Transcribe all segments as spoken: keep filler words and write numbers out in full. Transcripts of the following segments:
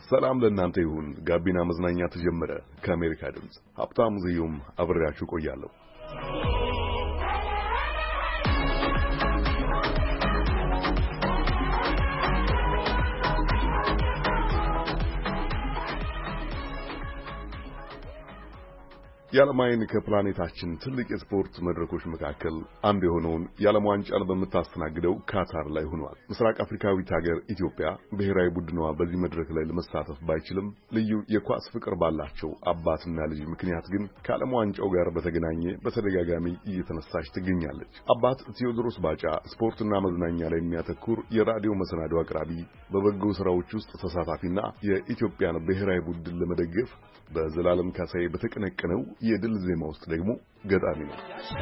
ሰላም ለእናንተ ይሁን። ጋቢና መዝናኛ ተጀመረ። ከአሜሪካ ድምፅ ሀብታሙ ዝዩም አብሬያችሁ ቆያለሁ። የዓለም ከፕላኔታችን ትልቅ የስፖርት መድረኮች መካከል አንዱ የሆነውን የዓለም ዋንጫን በምታስተናግደው ካታር ላይ ሆኗል። ምስራቅ አፍሪካዊት ሀገር ኢትዮጵያ ብሔራዊ ቡድኗ በዚህ መድረክ ላይ ለመሳተፍ ባይችልም ልዩ የኳስ ፍቅር ባላቸው አባትና ልጅ ምክንያት ግን ከዓለም ዋንጫው ጋር በተገናኘ በተደጋጋሚ እየተነሳች ትገኛለች። አባት ቴዎድሮስ ባጫ ስፖርትና መዝናኛ ላይ የሚያተኩር የራዲዮ መሰናዶ አቅራቢ፣ በበጎ ስራዎች ውስጥ ተሳታፊና የኢትዮጵያን ብሔራዊ ቡድን ለመደገፍ በዘላለም ካሳዬ በተቀነቀነው የድል ዜማ ውስጥ ደግሞ ገጣሚ ነው።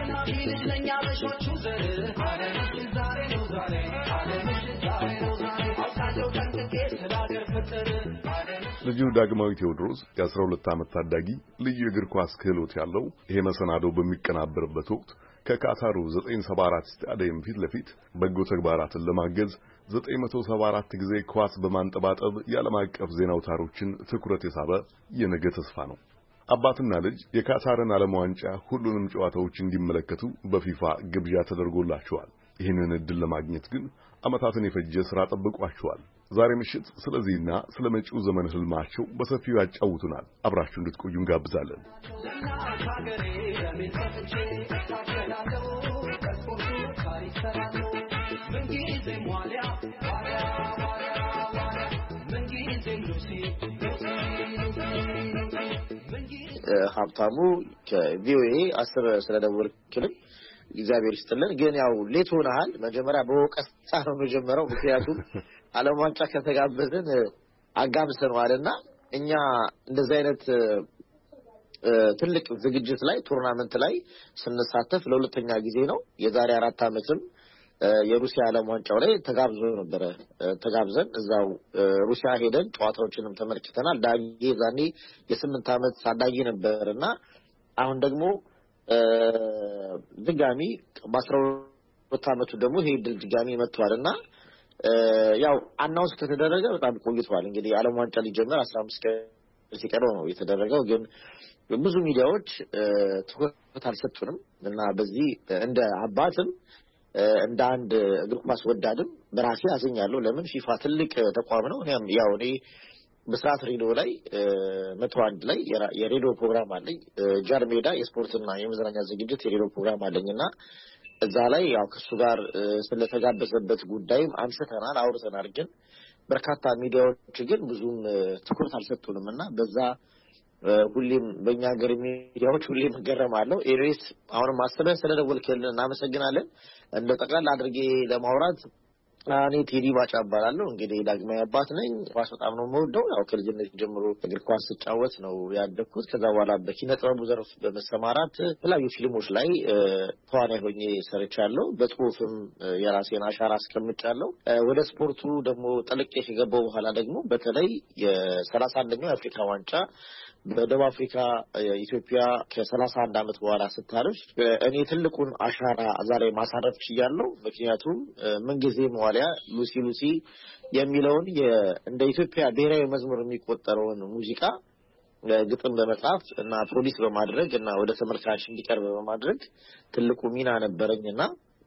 ልጁ ዳግማዊ ቴዎድሮስ የአስራ ሁለት ዓመት ታዳጊ ልዩ የእግር ኳስ ክህሎት ያለው ይሄ መሰናዶ በሚቀናበርበት ወቅት ከካታሩ ዘጠኝ ሰባ አራት ስታዲየም ፊት ለፊት በጎ ተግባራትን ለማገዝ ዘጠኝ መቶ ሰባ አራት ጊዜ ኳስ በማንጠባጠብ የዓለም አቀፍ ዜና አውታሮችን ትኩረት የሳበ የነገ ተስፋ ነው። አባትና ልጅ የካታርን ዓለም ዋንጫ ሁሉንም ጨዋታዎች እንዲመለከቱ በፊፋ ግብዣ ተደርጎላቸዋል። ይህንን ዕድል ለማግኘት ግን ዓመታትን የፈጀ ሥራ ጠብቋቸዋል። ዛሬ ምሽት ስለዚህና ስለ መጪው ዘመን ህልማቸው በሰፊው ያጫውቱናል። አብራችሁ እንድትቆዩ እንጋብዛለን። ሀብታሙ ከቪኦኤ አስር ስለደወልክልኝ እግዚአብሔር ይስጥልን። ግን ያው ሌት ሆነሃል። መጀመሪያ በወቀሳ ነው የጀመረው። ምክንያቱም ዓለም ዋንጫ ከተጋበዝን አጋምሰናልና እኛ እንደዚህ አይነት ትልቅ ዝግጅት ላይ ቱርናመንት ላይ ስንሳተፍ ለሁለተኛ ጊዜ ነው። የዛሬ አራት ዓመትም የሩሲያ ዓለም ዋንጫው ላይ ተጋብዞ ነበር። ተጋብዘን እዛው ሩሲያ ሄደን ጨዋታዎችንም ተመልክተናል። ዳጊ ዛኔ የስምንት ዓመት ታዳጊ ነበርና አሁን ደግሞ ድጋሚ በአስራ ሁለት ዓመቱ ደግሞ ይሄ ድል ድጋሚ መጥቷልና ያው አናውንስ ከተደረገ በጣም ቆይቷል። እንግዲህ ዓለም ዋንጫ ሊጀመር አስራ አምስት ቀን ሲቀረው ነው የተደረገው። ግን ብዙ ሚዲያዎች ትኩረት አልሰጡንም እና በዚህ እንደ አባትም እንደ አንድ እግር ኳስ ወዳድም በራሴ አዝኛለሁ። ለምን ፊፋ ትልቅ ተቋም ነው። እኔም ያው እኔ በስራት ሬዲዮ ላይ መቶ አንድ ላይ የሬዲዮ ፕሮግራም አለኝ። ጃር ሜዳ የስፖርትና የመዝናኛ ዝግጅት የሬዲዮ ፕሮግራም አለኝና እዛ ላይ ያው ከሱ ጋር ስለተጋበዘበት ጉዳይም አንስተናል፣ አውርተናል። ግን በርካታ ሚዲያዎች ግን ብዙም ትኩረት አልሰጡንምና በዛ ሁሌም በእኛ ሀገር ሚዲያዎች ሁሌም ገረማለሁ። ኤሪስ አሁንም አስበን ስለደወልክልን እናመሰግናለን። እንደ ጠቅላላ አድርጌ ለማውራት እኔ ቴዲ ባጫ እባላለሁ። እንግዲህ ዳግማዊ አባት ነኝ። ኳስ በጣም ነው የምወደው። ያው ከልጅነት ጀምሮ እግር ኳስ ስጫወት ነው ያደግኩት። ከዛ በኋላ በኪነ ጥበቡ ዘርፍ በመሰማራት የተለያዩ ፊልሞች ላይ ተዋናይ ሆኜ ሰርቻለሁ። በጽሁፍም የራሴን አሻራ አስቀምጫለሁ። ወደ ስፖርቱ ደግሞ ጠልቄ ከገባሁ በኋላ ደግሞ በተለይ የሰላሳ አንደኛው የአፍሪካ ዋንጫ በደቡብ አፍሪካ ኢትዮጵያ ከሰላሳ አንድ ዓመት በኋላ ስታርፍ እኔ ትልቁን አሻራ ዛሬ ማሳረፍ ችያለሁ። ምክንያቱም ምንጊዜም ዋሊያ ሉሲ ሉሲ የሚለውን እንደ ኢትዮጵያ ብሔራዊ መዝሙር የሚቆጠረውን ሙዚቃ ግጥም በመጻፍ እና ፕሮዲስ በማድረግ እና ወደ ተመልካች እንዲቀርብ በማድረግ ትልቁ ሚና ነበረኝና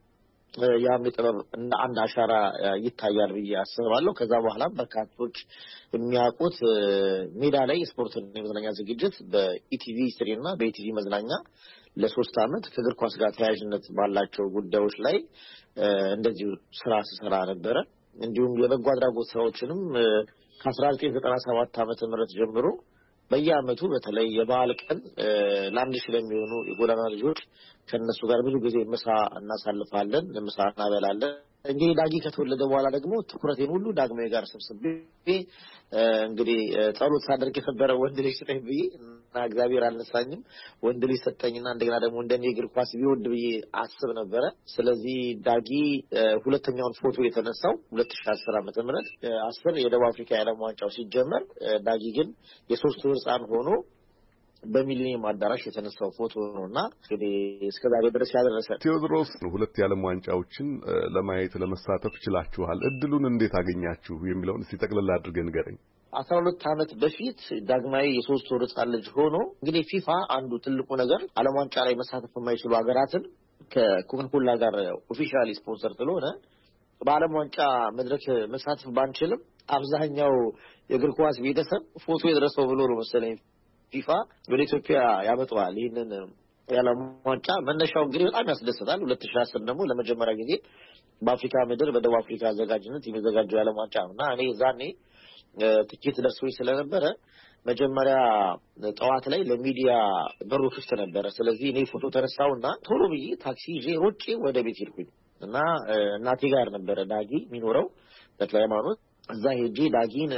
ያም ጥበብ እንደ አንድ አሻራ ይታያል ብዬ አስባለሁ። ከዛ በኋላ በርካቶች የሚያውቁት ሜዳ ላይ ስፖርትና የመዝናኛ ዝግጅት በኢቲቪ ስሪ እና በኢቲቪ መዝናኛ ለሶስት ዓመት ከእግር ኳስ ጋር ተያያዥነት ባላቸው ጉዳዮች ላይ እንደዚህ ስራ ስሰራ ነበረ። እንዲሁም የበጎ አድራጎት ስራዎችንም ከአስራ ዘጠኝ ዘጠና ሰባት ዓመተ ምህረት ጀምሮ በየዓመቱ በተለይ የበዓል ቀን ለአንድ ሺህ ለሚሆኑ የጎዳና ልጆች ከነሱ ጋር ብዙ ጊዜ ምሳ እናሳልፋለን፣ ምሳ እናበላለን። እንግዲህ ዳጊ ከተወለደ በኋላ ደግሞ ትኩረቴን ሁሉ ዳግማዊ ጋር ሰብስቤ እንግዲህ ጸሎት ሳደርግ የነበረ ወንድ ልጅ ስጠኝ ብዬ እና እግዚአብሔር አልነሳኝም። ወንድ ልጅ ሰጠኝና እንደገና ደግሞ እንደኔ እግር ኳስ ቢወድ ብዬ አስብ ነበረ። ስለዚህ ዳጊ ሁለተኛውን ፎቶ የተነሳው ሁለት ሺህ አስር ዓመተ ምህረት አስር የደቡብ አፍሪካ የዓለም ዋንጫው ሲጀመር ዳጊ ግን የሶስት ወር ሕፃን ሆኖ በሚሊኒየም አዳራሽ የተነሳው ፎቶ ነውና እንግዲህ እስከዛሬ ድረስ ያደረሰ ቴዎድሮስ ሁለት የዓለም ዋንጫዎችን ለማየት ለመሳተፍ ችላችኋል። እድሉን እንዴት አገኛችሁ የሚለውን እስቲ ጠቅልላ አድርገን ንገረኝ። አስራ ሁለት ዓመት በፊት ዳግማዊ የሶስት ወር ሕፃን ልጅ ሆኖ እንግዲህ ፊፋ አንዱ ትልቁ ነገር ዓለም ዋንጫ ላይ መሳተፍ የማይችሉ ሀገራትን ከኮካኮላ ጋር ኦፊሻሊ ስፖንሰር ስለሆነ በዓለም ዋንጫ መድረክ መሳተፍ ባንችልም አብዛኛው የእግር ኳስ ቤተሰብ ፎቶ የደረሰው ብሎ ነው መሰለኝ ፊፋ ወደ ኢትዮጵያ ያመጣዋል። ይሄንን የዓለም ዋንጫ መነሻው እንግዲህ በጣም ያስደስታል። ሁለት ሺህ አስር ደግሞ ለመጀመሪያ ጊዜ በአፍሪካ ምድር በደቡብ አፍሪካ አዘጋጅነት የሚዘጋጀው የዓለም ዋንጫ ነውና እኔ ዛኔ ትኬት ደርሶኝ ስለነበረ መጀመሪያ ጠዋት ላይ ለሚዲያ በሩ ክፍት ነበረ። ስለዚህ እኔ ፎቶ ተነሳውና ቶሎ ብዬ ታክሲ ይዤ ሮጬ ወደ ቤት ሄድኩኝ እና እናቴ ጋር ነበረ ዳጊ የሚኖረው ተክለ ሃይማኖት። እዛ ሄጄ ዳጊን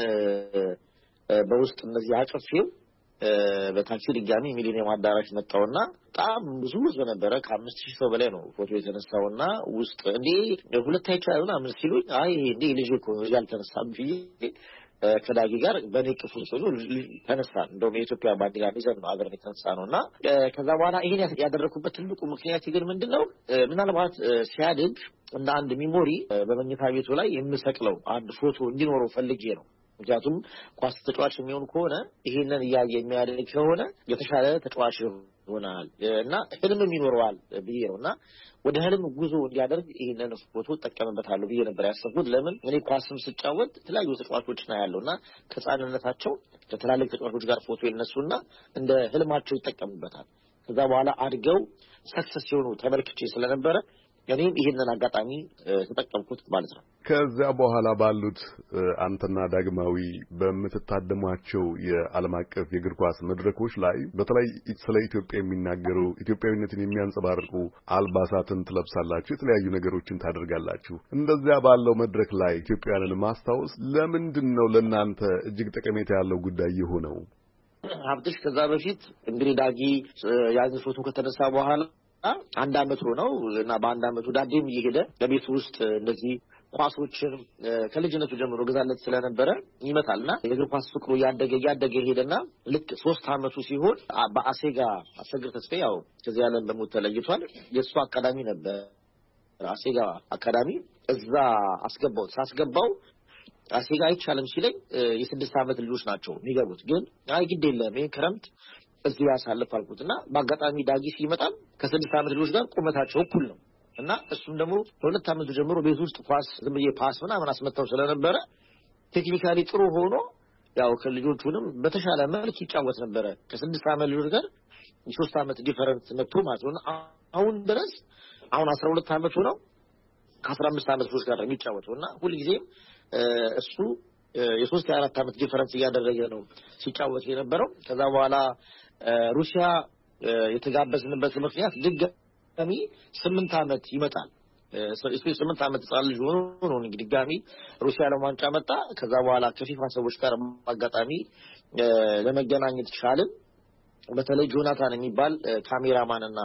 በውስጥ እነዚህ አጭፌው በታክሲ ድጋሚ ሚሊኒየም አዳራሽ መጣውና በጣም ብዙ ህዝብ ነበረ። ከአምስት ሺህ ሰው በላይ ነው ፎቶ የተነሳውና ውስጥ እንዴ ሁለት አይቻልና አምስት ሲሉኝ አይ እንዴ ልጅ እኮ ያልተነሳም ብዬ ከዳጊ ጋር በነቅፉ ሰው ተነሳ። እንደውም የኢትዮጵያ ባንዲራ ይዘን ነው አገር የተነሳ ነውና ከዛ በኋላ ይሄን ያደረኩበት ትልቁ ምክንያት ግን ምንድነው ምናልባት ሲያድግ እንደ አንድ ሚሞሪ በመኝታ ቤቱ ላይ የምሰቅለው አንድ ፎቶ እንዲኖረው ፈልጌ ነው። ምክንያቱም ኳስ ተጫዋች የሚሆን ከሆነ ይሄንን እያየ የሚያደርግ ከሆነ የተሻለ ተጫዋች ይሆናል እና ህልምም ይኖረዋል ብዬ ነውና ወደ ህልም ጉዞ እንዲያደርግ ይሄንን ፎቶ ተጠቀምበታለሁ ብዬ ነበር ያሰብኩት። ለምን እኔ ኳስም ስጫወት የተለያዩ ተጫዋቾች ነው ያለውና ከጻንነታቸው ከተላልቅ ተጫዋቾች ጋር ፎቶ ይነሱና እንደ ህልማቸው ይጠቀሙበታል። ከዛ በኋላ አድገው ሰክሰስ ሲሆኑ ተመልክቼ ስለነበረ እኔም ይሄንን አጋጣሚ ተጠቀምኩት ማለት ነው። ከዛ በኋላ ባሉት አንተና ዳግማዊ በምትታደሟቸው የዓለም አቀፍ የእግር ኳስ መድረኮች ላይ በተለይ ስለ ኢትዮጵያ የሚናገሩ ኢትዮጵያዊነትን የሚያንጸባርቁ አልባሳትን ትለብሳላችሁ፣ የተለያዩ ነገሮችን ታደርጋላችሁ። እንደዚያ ባለው መድረክ ላይ ኢትዮጵያውያንን ማስታወስ ለምንድን ነው ለእናንተ እጅግ ጠቀሜታ ያለው ጉዳይ የሆነው? ሀብትሽ ከዛ በፊት እንግዲህ ዳጊ ያን ፎቶ ከተነሳ በኋላ አንድ አመት ሆነው እና በአንድ አመቱ ዳዴም እየሄደ ለቤት ውስጥ እንደዚህ ኳሶችን ከልጅነቱ ጀምሮ ገዛለት ስለነበረ ይመታልና የእግር ኳስ ፍቅሩ ያደገ ያደገ ሄደና ልክ ሶስት አመቱ ሲሆን በአሴጋ አሰግር ተስፋዬ ያው ከዚህ ዓለም በሞት ተለይቷል። የእሱ አካዳሚ ነበር አሴጋ አካዳሚ። እዛ አስገባው ሳስገባው አሴጋ አይቻልም ሲለኝ የስድስት አመት ልጆች ናቸው የሚገቡት። ግን አይ ግድ የለም ይሄን ክረምት እዚህ ያሳልፍ አልኩትና በአጋጣሚ ዳጊ ሲመጣም ከስድስት አመት ልጆች ጋር ቁመታቸው እኩል ነው እና እሱም ደግሞ ከሁለት አመቱ ጀምሮ ቤት ውስጥ ኳስ ዝም ብዬ ፓስ ምናምን አስመታው ስለነበረ ቴክኒካሊ ጥሩ ሆኖ ያው ከልጆቹንም በተሻለ መልክ ይጫወት ነበረ። ከስድስት አመት ልጆች ጋር የሶስት አመት ዲፈረንስ መጥቶ ማለት ነው። አሁን ድረስ አሁን አስራ ሁለት አመቱ ነው ከአስራ አምስት አመት ልጆች ጋር የሚጫወተውና ሁልጊዜም እሱ የሶስት የአራት አመት ዲፈረንስ እያደረገ ነው ሲጫወት የነበረው። ከዛ በኋላ ሩሲያ የተጋበዝንበት ምክንያት ድጋሚ ስምንት አመት ይመጣል። እሱ ስምንት አመት ህጻን ልጅ ሆኖ ነው እንግዲህ ድጋሚ ሩሲያ ለማንጫ መጣ። ከዛ በኋላ ከፊፋ ሰዎች ጋር አጋጣሚ ለመገናኘት ቻልን። በተለይ ጆናታን የሚባል ካሜራማንና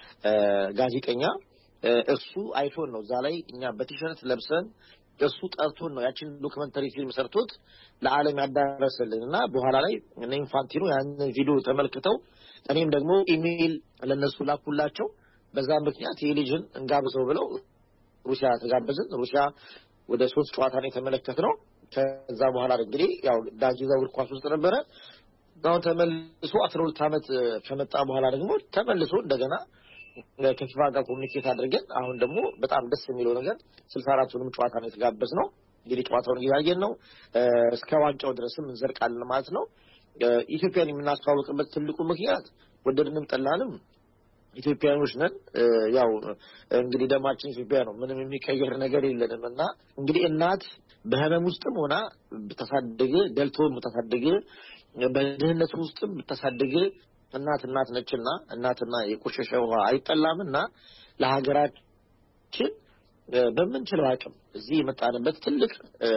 ጋዜጠኛ እሱ አይፎን ነው እዛ ላይ እኛ በቲሸርት ለብሰን እሱ ጠርቶን ነው ያችን ዶክመንተሪ ፊልም ሰርቶት ለዓለም ያዳረሰልንና በኋላ ላይ እነ ኢንፋንቲኖ ያንን ቪዲዮ ተመልክተው እኔም ደግሞ ኢሜል ለነሱ ላኩላቸው። በዛ ምክንያት የልጅን እንጋብዘው ብለው ሩሲያ ተጋበዝን። ሩሲያ ወደ ሶስት ጨዋታ ነው የተመለከትነው። ከዛ በኋላ እንግዲህ ያው ዳጊዛ እግር ኳስ ውስጥ ነበረ። አሁን ተመልሶ አስራ ሁለት አመት ከመጣ በኋላ ደግሞ ተመልሶ እንደገና ከፊፋ ጋር ኮሚኒኬት አድርገን አሁን ደግሞ በጣም ደስ የሚለው ነገር ስልሳ አራቱንም ጨዋታ ነው የተጋበዝነው። እንግዲህ ጨዋታውን እያየን ነው እስከ ዋንጫው ድረስም እንዘርቃለን ማለት ነው። ኢትዮጵያን የምናስተዋውቅበት ትልቁ ምክንያት ወደድንም ጠላንም ኢትዮጵያኖች ነን። ያው እንግዲህ ደማችን ኢትዮጵያ ነው፣ ምንም የሚቀየር ነገር የለንምና እንግዲህ እናት በህመም ውስጥም ሆና ብታሳድግ ደልቶም ብታሳድግ በድህነት ውስጥም ብታሳድግ እናት እናት ነችና እናትና የቆሸሸ ውሃ አይጠላምና ለሀገራችን በምንችለው አቅም እዚህ የመጣንበት ትልቅ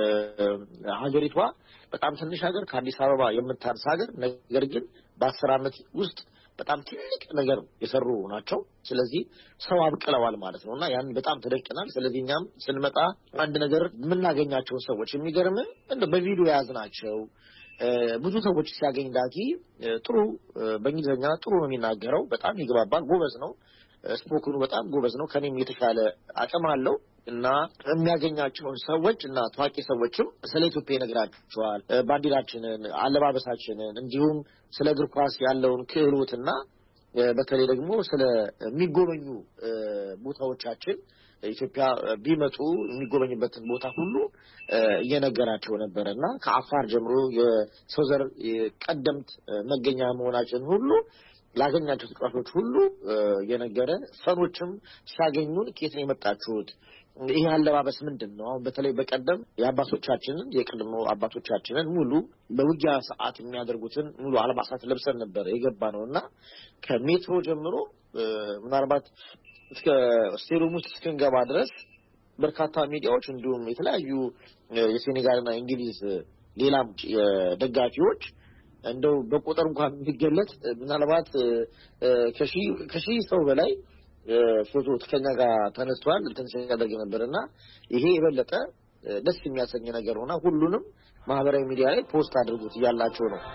ሀገሪቷ በጣም ትንሽ ሀገር ከአዲስ አበባ የምታንስ ሀገር ነገር ግን በአስር አመት ውስጥ በጣም ትልቅ ነገር የሰሩ ናቸው። ስለዚህ ሰው አብቅለዋል ማለት ነውና ያን በጣም ተደቅናል። ስለዚህ እኛም ስንመጣ አንድ ነገር የምናገኛቸው ሰዎች የሚገርም እንደ በቪዲዮ ያዝናቸው ብዙ ሰዎች ሲያገኝ ዳጊ ጥሩ በእንግሊዘኛ ጥሩ ነው የሚናገረው በጣም ይግባባል ጎበዝ ነው ስፖክኑ በጣም ጎበዝ ነው ከኔም የተሻለ አቅም አለው እና የሚያገኛቸው ሰዎች እና ታዋቂ ሰዎችም ስለ ኢትዮጵያ ይነግራቸዋል ባንዲራችንን አለባበሳችንን እንዲሁም ስለ እግር ኳስ ያለውን ክህሎትና በተለይ ደግሞ ስለ የሚጎበኙ ቦታዎቻችን ኢትዮጵያ ቢመጡ የሚጎበኙበትን ቦታ ሁሉ እየነገራቸው ነበርና ከአፋር ጀምሮ የሰው ዘር ቀደምት መገኛ መሆናችን ሁሉ ላገኛቸው ተጫዋቾች ሁሉ የነገረ ፈኖችም ሲያገኙን ከየት ነው የመጣችሁት ይሄ አለባበስ ምንድነው አሁን በተለይ በቀደም የአባቶቻችንን የቀድሞ አባቶቻችንን ሙሉ በውጊያ ሰዓት የሚያደርጉትን ሙሉ አልባሳት ለብሰን ነበር የገባነውና ከሜትሮ ጀምሮ ምናልባት እስከ ስቴዲየም ውስጥ እስከንገባ ድረስ በርካታ ሚዲያዎች እንዲሁም የተለያዩ የሴኔጋልና እንግሊዝ ሌላም የደጋፊዎች እንደው በቁጥር እንኳን ቢገለጽ ምናልባት ከሺ ከሺ ሰው በላይ ፎቶ ተከኛ ጋር ተነስተዋል እንትን ሲያደርግ ነበርና ይሄ የበለጠ ደስ የሚያሰኝ ነገር ሆና ሁሉንም ማህበራዊ ሚዲያ ላይ ፖስት አድርጉት ያላቸው ነው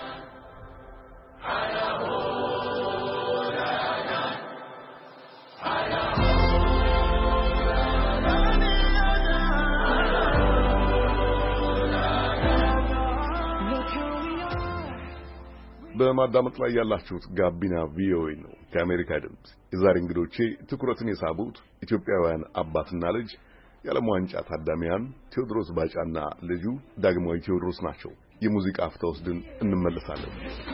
በማዳመጥ ላይ ያላችሁት ጋቢና ቪኦኤ ነው ከአሜሪካ ድምጽ የዛሬ እንግዶቼ ትኩረትን የሳቡት ኢትዮጵያውያን አባትና ልጅ የዓለም ዋንጫ ታዳሚያን ቴዎድሮስ ባጫና ልጁ ዳግማዊ ቴዎድሮስ ናቸው የሙዚቃ አፍታ ወስደን እንመለሳለን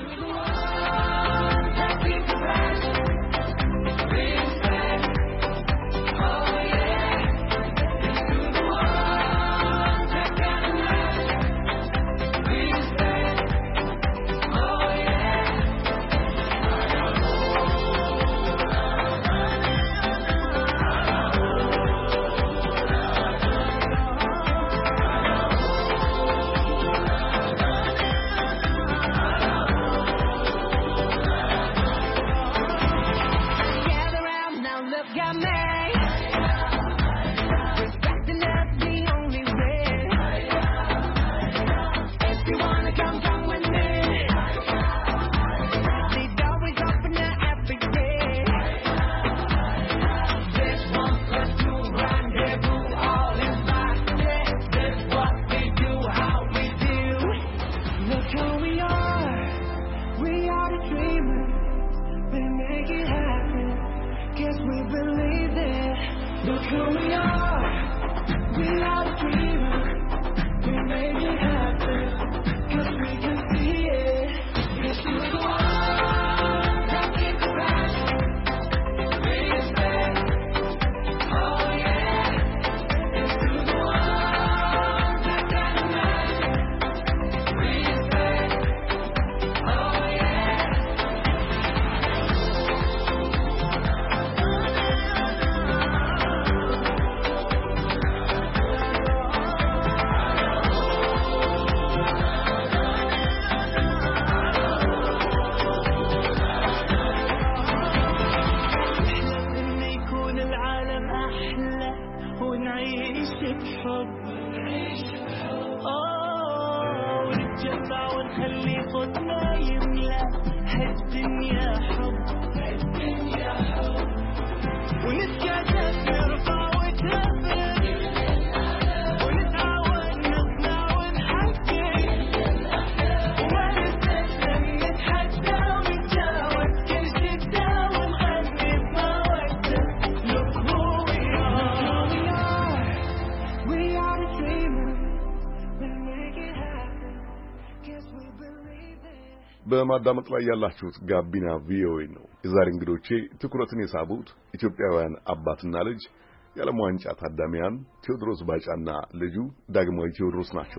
በማዳመጥ ላይ ያላችሁት ጋቢና ቪኦኤ ነው የዛሬ እንግዶቼ ትኩረትን የሳቡት ኢትዮጵያውያን አባትና ልጅ የዓለም ዋንጫ ታዳሚያን ቴዎድሮስ ባጫና ልጁ ዳግማዊ ቴዎድሮስ ናቸው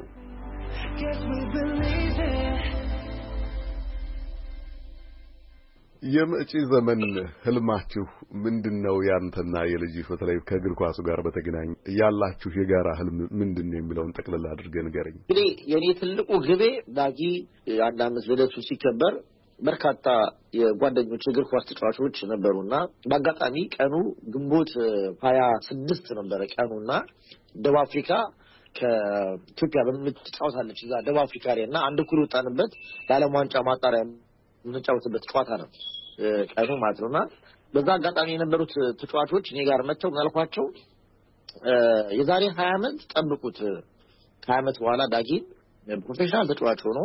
የመጪ ዘመን ህልማችሁ ምንድነው ያንተና የልጅህ በተለይ ከእግር ኳሱ ጋር በተገናኘ ያላችሁ የጋራ ህልም ምንድነው የሚለውን ጠቅለል አድርገህ ንገረኝ እንግዲህ የኔ ትልቁ ግቤ ዳጊ አንድ አመት ልደቱ ሲከበር በርካታ የጓደኞች እግር ኳስ ተጫዋቾች ነበሩና በአጋጣሚ ቀኑ ግንቦት ሀያ ስድስት ነበር ቀኑና ደቡብ አፍሪካ ከኢትዮጵያ በምትጫወታለች እዛ ደቡብ አፍሪካ ላይና አንድ ኩል ወጣንበት ለዓለም ዋንጫ ማጣሪያ የምንጫወትበት ጨዋታ ነው ቀኑ ማለት ነውና በዛ አጋጣሚ የነበሩት ተጫዋቾች እኔ ጋር መጥተው ምናልኳቸው የዛሬ ሀያ ዓመት ጠብቁት ከሀያ ዓመት በኋላ ዳጊ ፕሮፌሽናል ተጫዋች ሆኖ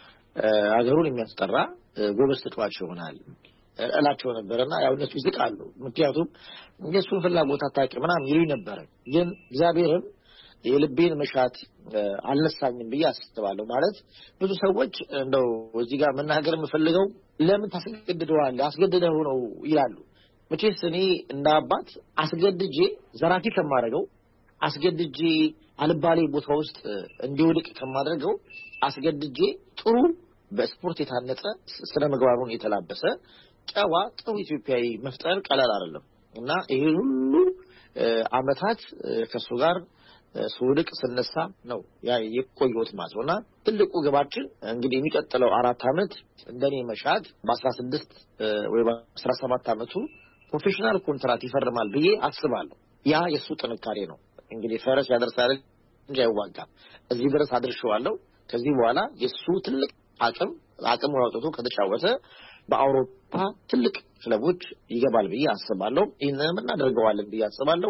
አገሩን የሚያስጠራ ጎበዝ ተጫዋች ይሆናል እላቸው ነበርና ያው እነሱ ይስቃሉ ምክንያቱም የሱን ፍላጎት አታውቂ ምናምን ይሉኝ ነበር ግን እግዚአብሔርም የልቤን መሻት አልነሳኝም ብዬ አስባለሁ ማለት ብዙ ሰዎች እንደው እዚህ ጋር መናገር የምፈልገው ለምን ታስገድደዋል አስገድደው ነው ይላሉ መቼስ እኔ እንደ አባት አስገድጄ ዘራፊ ከማደርገው አስገድጄ አልባሌ ቦታ ውስጥ እንዲወድቅ ከማደርገው አስገድጄ ጥሩ በስፖርት የታነጸ ስነ ምግባሩን የተላበሰ ጨዋ ጥሩ ኢትዮጵያዊ መፍጠር ቀላል አይደለም እና ይሄ ሁሉ አመታት ከሱ ጋር ሱድቅ ስነሳ ነው ያ የቆየሁት ማለት ነውና ትልቁ ግባችን እንግዲህ የሚቀጥለው አራት አመት እንደኔ መሻት በ16 ወይ በ17 አመቱ ፕሮፌሽናል ኮንትራክት ይፈርማል ብዬ አስባለሁ ያ የሱ ጥንካሬ ነው እንግዲህ ፈረስ ያደርሳል እንጂ አይዋጋም እዚህ ድረስ አድርሻለሁ ከዚህ በኋላ የሱ ትልቅ አቅም አቅም ወጣቱ ከተጫወተ በአውሮፓ ትልቅ ክለቦች ይገባል ብዬ አስባለሁ ይሄንን እናደርገዋለን ብዬ አስባለሁ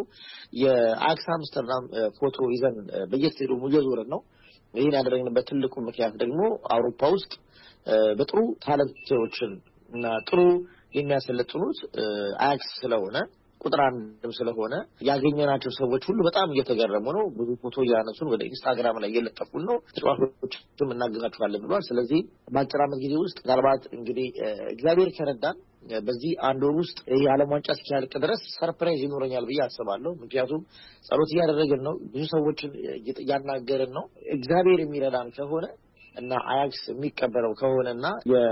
የአክስ አምስተርዳም ፎቶ ይዘን በየስቴዲየሙ እየዞርን ነው ይሄን ያደረግንበት ትልቁ ምክንያት ደግሞ አውሮፓ ውስጥ በጥሩ ታለንቶችን እና ጥሩ የሚያሰለጥኑት አክስ ስለሆነ ቁጥር አንድም ስለሆነ ያገኘናቸው ሰዎች ሁሉ በጣም እየተገረሙ ነው ብዙ ፎቶ ያነሱን ወደ ኢንስታግራም ላይ እየለጠፉን ነው ተጫዋቾችም እናገዛቸዋለን ብሏል ስለዚህ በአጭር ዓመት ጊዜ ውስጥ ምናልባት እንግዲህ እግዚአብሔር ከረዳን በዚህ አንድ ወር ውስጥ የዓለም ዋንጫ እስኪያልቅ ድረስ ሰርፕራይዝ ይኖረኛል ብዬ አስባለሁ ምክንያቱም ጸሎት እያደረግን ነው ብዙ ሰዎችን እያናገርን ነው እግዚአብሔር የሚረዳን ከሆነ እና አያክስ የሚቀበለው ከሆነና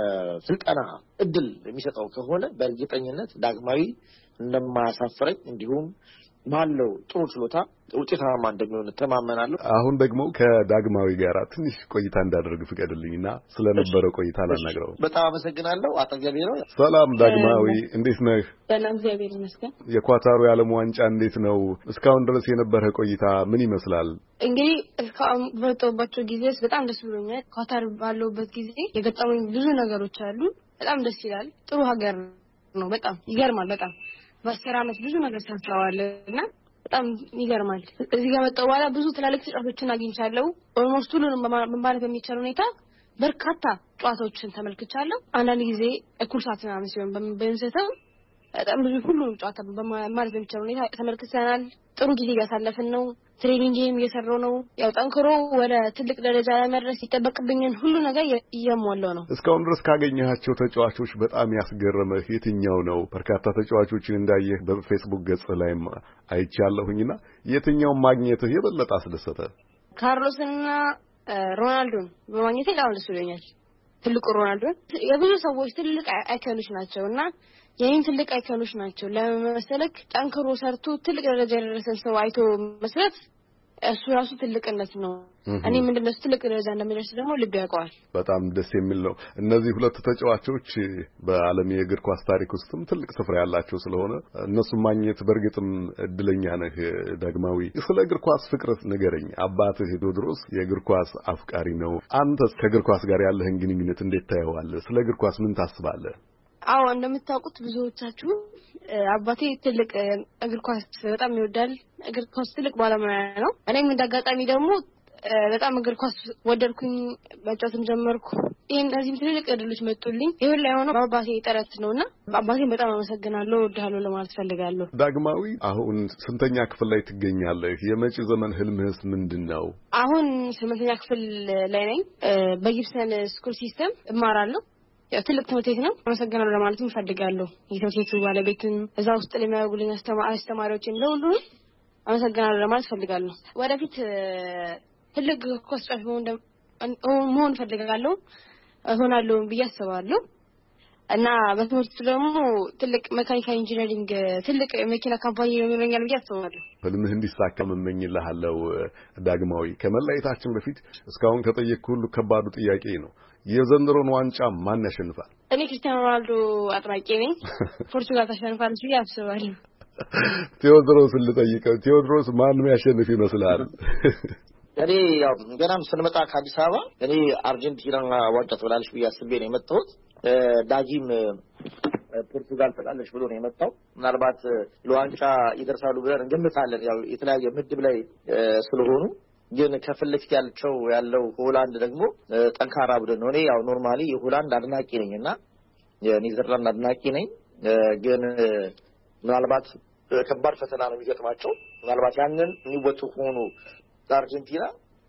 የስልጠና እድል የሚሰጠው ከሆነ በእርግጠኝነት ዳግማዊ እንደማያሳፍረኝ እንዲሁም ባለው ጥሩ ችሎታ ውጤታማ እንደሚሆን ተማመናለሁ አሁን ደግሞ ከዳግማዊ ጋር ትንሽ ቆይታ እንዳደርግ ፍቀድልኝና ስለነበረው ቆይታ ላናግረው በጣም አመሰግናለሁ አጠገቤ ነው ሰላም ዳግማዊ እንዴት ነህ ሰላም እግዚአብሔር ይመስገን የኳታሩ የዓለም ዋንጫ እንዴት ነው እስካሁን ድረስ የነበረ ቆይታ ምን ይመስላል እንግዲህ እስካሁን በተወባቸው ጊዜስ በጣም ደስ ብሎኛል ኳታር ባለውበት ጊዜ የገጠሙኝ ብዙ ነገሮች አሉ በጣም ደስ ይላል ጥሩ ሀገር ነው በጣም ይገርማል በጣም በአስር ዓመት ብዙ ነገር ሰርተዋልና በጣም ይገርማል እዚህ ጋር መጣው በኋላ ብዙ ትላልቅ ተጫዋቾችን አግኝቻለሁ ኦልሞስት ሁሉንም ማለት በሚቻል ሁኔታ በርካታ ጨዋታዎችን ተመልክቻለሁ አንዳንድ ጊዜ እኩል ሰዓት ምናምን ሲሆን በመንሰተው በጣም ብዙ ሁሉ ጨዋታ ማለት በሚቻል ሁኔታ ተመልክተናል ጥሩ ጊዜ ያሳለፍን ነው ትሬኒንግም እየሰራው ነው ያው ጠንክሮ ወደ ትልቅ ደረጃ ለመድረስ ይተበቅብኝን ሁሉ ነገር እየሞላው ነው እስካሁን ድረስ ካገኘሃቸው ተጫዋቾች በጣም ያስገረመህ የትኛው ነው በርካታ ተጫዋቾችን እንዳየህ በፌስቡክ ገጽ ላይ አይቻለሁኝና የትኛው ማግኘትህ የበለጠ አስደሰተ ካርሎስና ሮናልዶን በማግኘቴ በጣም ደስ ብሎኛል ትልቁ ሮናልዶ የብዙ ሰዎች ትልቅ አይከኖች ናቸውና የኔን ትልቅ አይከኖች ናቸው ለመሰለክ ጠንክሮ ሰርቶ ትልቅ ደረጃ የደረሰን ሰው አይቶ መስራት እሱ ራሱ ትልቅነት ነው እኔ ምንድነው ትልቅ ደረጃ እንደምደርስ ደግሞ ልብ ያውቀዋል በጣም ደስ የሚል ነው እነዚህ ሁለት ተጫዋቾች በዓለም የእግር ኳስ ታሪክ ውስጥም ትልቅ ስፍራ ያላቸው ስለሆነ እነሱን ማግኘት በእርግጥም እድለኛ ነህ ዳግማዊ ስለ እግር ኳስ ፍቅር ንገረኝ አባትህ ቴዎድሮስ የእግር ኳስ አፍቃሪ ነው አንተስ ከእግር ኳስ ጋር ያለህን ግንኙነት እንዴት ታየዋለህ ስለ እግር ኳስ ምን ታስባለህ አዎ እንደምታውቁት ብዙዎቻችሁ አባቴ ትልቅ እግር ኳስ በጣም ይወዳል እግር ኳስ ትልቅ ባለሙያ ነው እኔም እንዳጋጣሚ ደግሞ በጣም እግር ኳስ ወደድኩኝ መጫወትም ጀመርኩ ይሄን እዚህም ትልቅ እድሎች መጡልኝ ይሁን ላይ ሆኖ አባቴ ጥረት ነውና አባቴን በጣም አመሰግናለሁ እወድሃለሁ ለማለት ፈልጋለሁ ዳግማዊ አሁን ስንተኛ ክፍል ላይ ትገኛለህ የመጪ ዘመን ህልምህስ ምንድነው አሁን ስምንተኛ ክፍል ላይ ነኝ በጊብሰን ስኩል ሲስተም እማራለሁ ያው ትልቅ ትምህርት ቤት ነው አመሰግናለሁ ለማለት ፈልጋለሁ የትምህርት ቤቱ ባለቤቱን እዛ ውስጥ ለሚያውቁልኝ አስተማሪዎችን ለሁሉ አመሰግናለሁ ለማለት ፈልጋለሁ ወደፊት ትልቅ ኳስ ተጫዋች መሆን ፈልጋለሁ እሆናለሁ ብዬ አስባለሁ እና በትምህርቱ ደግሞ ትልቅ ሜካኒካል ኢንጂነሪንግ ትልቅ መኪና ካምፓኒ የሚመኛል ብዬ አስባለሁ ህልምህ እንዲሳካ መመኝልሃለሁ ዳግማዊ ከመላእክታችን በፊት እስካሁን ከጠየቅኩ ሁሉ ከባዱ ጥያቄ ነው የዘንድሮን ዋንጫ ማን ያሸንፋል እኔ ክርስቲያኖ ሮናልዶ አጥራቂ ነኝ ፖርቹጋል ታሸንፋለች ብዬ አስባለሁ ቴዎድሮስ ልጠይቀው ቴዎድሮስ ማን ያሸንፍ ይመስላል እኔ ያው ገናም ስንመጣ ከአዲስ አበባ እኔ አርጀንቲና ዋንጫ ትበላለች ብዬ አስቤ ነው የመጣሁት። ዳጊም ፖርቱጋል ትላለች ብሎ ነው የመጣው። ምናልባት ለዋንጫ ይደርሳሉ ብለን እንገምታለን። ያው የተለያየ ምድብ ላይ ስለሆኑ ግን ከፍለፊት ያልቸው ያለው ሆላንድ ደግሞ ጠንካራ ቡድን ነው። እኔ ያው ኖርማሊ የሆላንድ አድናቂ ነኝና የኔዘርላንድ አድናቂ ነኝ። ግን ምናልባት ከባድ ፈተና ነው የሚገጥማቸው። ምናልባት ያንን የሚወጡ ሆኖ አርጀንቲና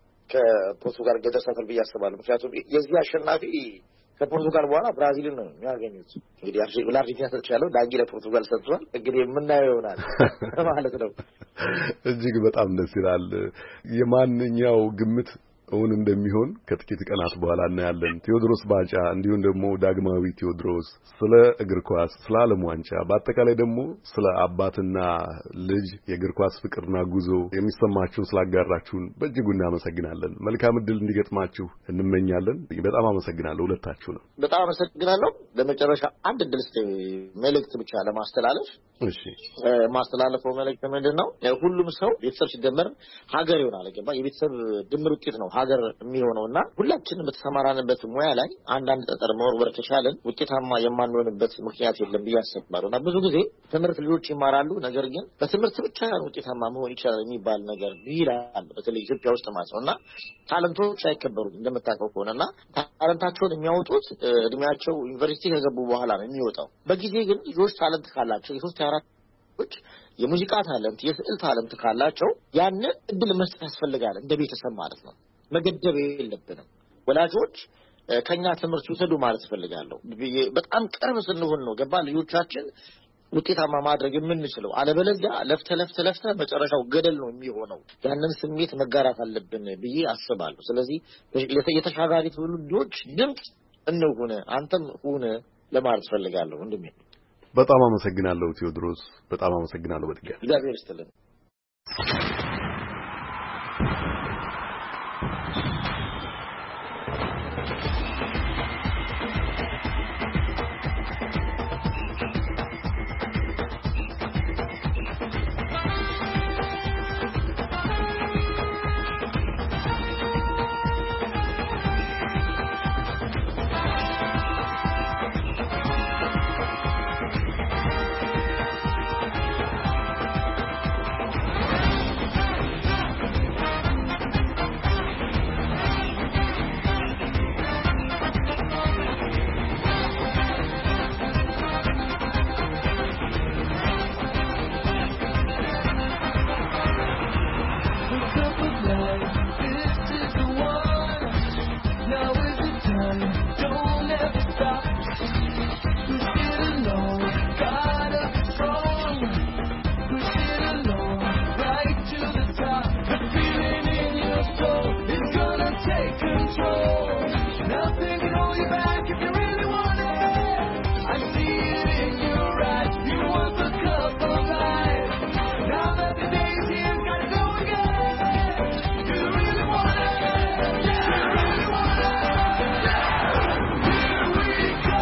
ከፖርቱጋል ገደር ሰፈር ብዬ አስባለሁ። ምክንያቱም የዚህ አሸናፊ ከፖርቱጋል በኋላ ብራዚልን ነው የሚያገኙት። እንግዲህ አርጀንቲና ተቻለው ዳጊ ለፖርቱጋል ሰጥቷል። እንግዲህ የምናየው ይሆናል ማለት ነው። እጅግ በጣም ደስ ይላል። የማንኛው ግምት እውን እንደሚሆን ከጥቂት ቀናት በኋላ እናያለን። ቴዎድሮስ ባጫ እንዲሁም ደግሞ ዳግማዊ ቴዎድሮስ ስለ እግር ኳስ፣ ስለ ዓለም ዋንጫ፣ በአጠቃላይ ደግሞ ስለ አባትና ልጅ የእግር ኳስ ፍቅርና ጉዞ የሚሰማችሁን ስላጋራችሁን በእጅጉ እናመሰግናለን። መልካም ዕድል እንዲገጥማችሁ እንመኛለን። በጣም አመሰግናለሁ ሁለታችሁ ነው። በጣም አመሰግናለሁ። ለመጨረሻ አንድ ዕድል እስቲ መልእክት ብቻ ለማስተላለፍ እሺ ማስተላለፈው መልእክት ምንድነው? ሁሉም ሰው ቤተሰብ ሲደመር ሀገር ይሆናል። ገባ? የቤተሰብ ድምር ውጤት ነው ሀገር የሚሆነውና ሁላችንም በተሰማራንበት ሙያ ላይ አንዳንድ ጠጠር መወርወር ተቻለን ውጤታማ የማንሆንበት ምክንያት የለም ብዬ አስባለሁ። እና ብዙ ጊዜ ትምህርት ልጆች ይማራሉ፣ ነገር ግን በትምህርት ብቻ ውጤታማ መሆን ይችላል የሚባል ነገር ይላል። በተለይ ኢትዮጵያ ውስጥ ማለት ነውና ታለንቶች አይከበሩም እንደምታውቀው ከሆነና ታለንታቸውን የሚያወጡት እድሜያቸው ዩኒቨርሲቲ ከገቡ በኋላ ነው የሚወጣው። በጊዜ ግን ልጆች ታለንት ካላቸው የሶስት አራት ልጆች የሙዚቃ ታለንት የስዕል ታለንት ካላቸው ያንን እድል መስጠት ያስፈልጋል እንደ ቤተሰብ ማለት ነው። መገደብ የለብንም። ወላጆች ከኛ ትምህርት ይወሰዱ ማለት ፈልጋለሁ። በጣም ቅርብ ስንሆን ነው ገባ ልጆቻችን ውጤታማ ማድረግ የምንችለው። አለበለዚያ ለፍተ ለፍተ ለፍተ መጨረሻው ገደል ነው የሚሆነው። ያንን ስሜት መጋራት አለብን ብዬ አስባለሁ። ስለዚህ የተሻጋሪ ትውልዶች ድምጽ እንሁን፣ አንተም ሁን ለማለት ፈልጋለሁ። ወንድሜ በጣም አመሰግናለሁ ቴዎድሮስ፣ በጣም አመሰግናለሁ። በትጋት እግዚአብሔር ይስጥልን። Here we go.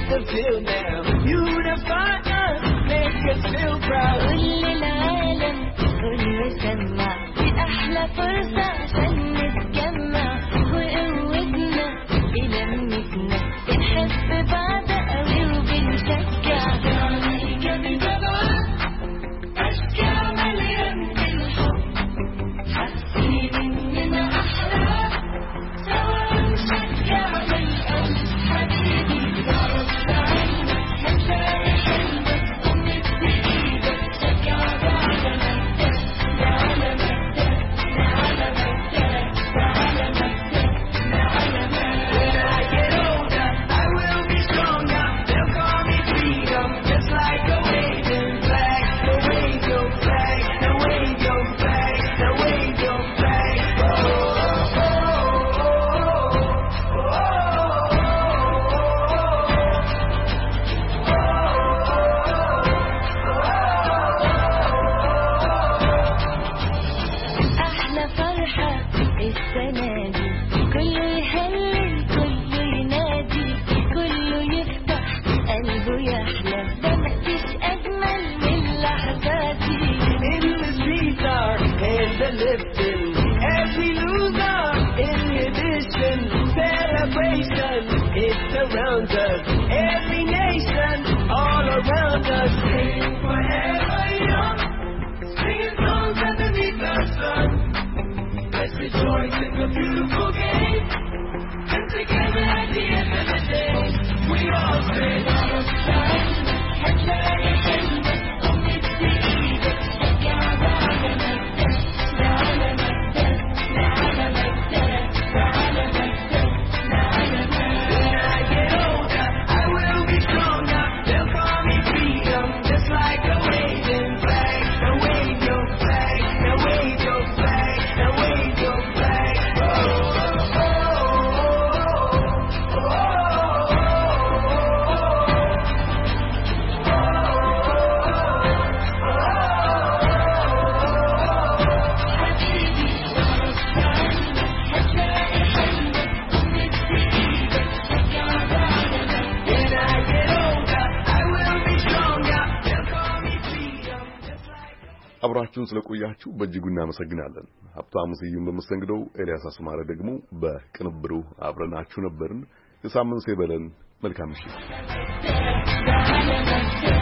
the feel now. Unify us, make us feel proud. كل العالم كله يسمع دي أحلى فرصة عشان نتجمع وقوتنا بلمتنا بنحب بعض قوي وبنشجع جميل طبعا أشجع مليان بالحب حاسين إننا أحلى سوا نشجع بالقلب حبيبي تعرف عنك هتلاقي حلمك ومد إيدك شجع بعضنا تعالى مكتب تعالى مكتب تعالى مكتب تعالى مكتب. When I get older, I will be stronger. They'll call me freedom, just like a waving flag. Now wave your flag, now wave your flag, now wave your flag. Oh, oh, oh, أحلى فرحة السنة دي كله يهلل كله ينادي كله يفتح قلبه يحلم ده مفيش أجمل من لحظاتي. in the streets our hands are lifting as we lose our inhibition. Celebration, it surrounds us. Every nation, all around us. Sing forever young, singing songs underneath the sun. Let's rejoice in the beautiful game, and together at the end of the day, we all say, هتلاقي حلمك ومد إيدك شجع بعضنا تعالى مكتب تعالى مكتب تعالى مكتب تعالى مكتب. when I get older, I will be stronger. They'll call me freedom, just like a waving flag. Now wave your flag, now wave your flag, now wave your flag. Oh, oh, oh, oh, oh, oh, حبيبي تعرف عنك هتلاقي حلمك ومد إيدك شجع بعضنا. when I get older, I will be stronger. They'll call me freedom, just like a አብራችሁን ስለቆያችሁ በእጅጉ እናመሰግናለን። ሀብታሙ ስዩም በመስተንግዶው፣ ኤልያስ አስማረ ደግሞ በቅንብሩ አብረናችሁ ነበርን። የሳምንት ሰው ይበለን። መልካም ምሽት። تعالى مكتب